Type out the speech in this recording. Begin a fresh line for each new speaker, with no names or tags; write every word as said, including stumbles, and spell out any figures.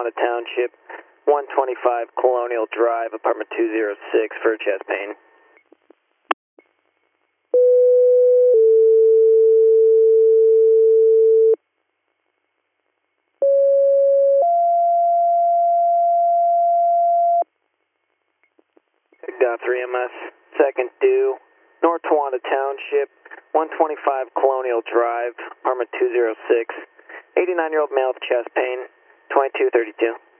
Tawanda Township, one twenty-five Colonial Drive, apartment two oh six for chest pain. Got three M S, second due, North Tawanda Township, one twenty-five Colonial Drive, apartment two oh six, eighty-nine-year-old male with chest pain, twenty-two thirty-two.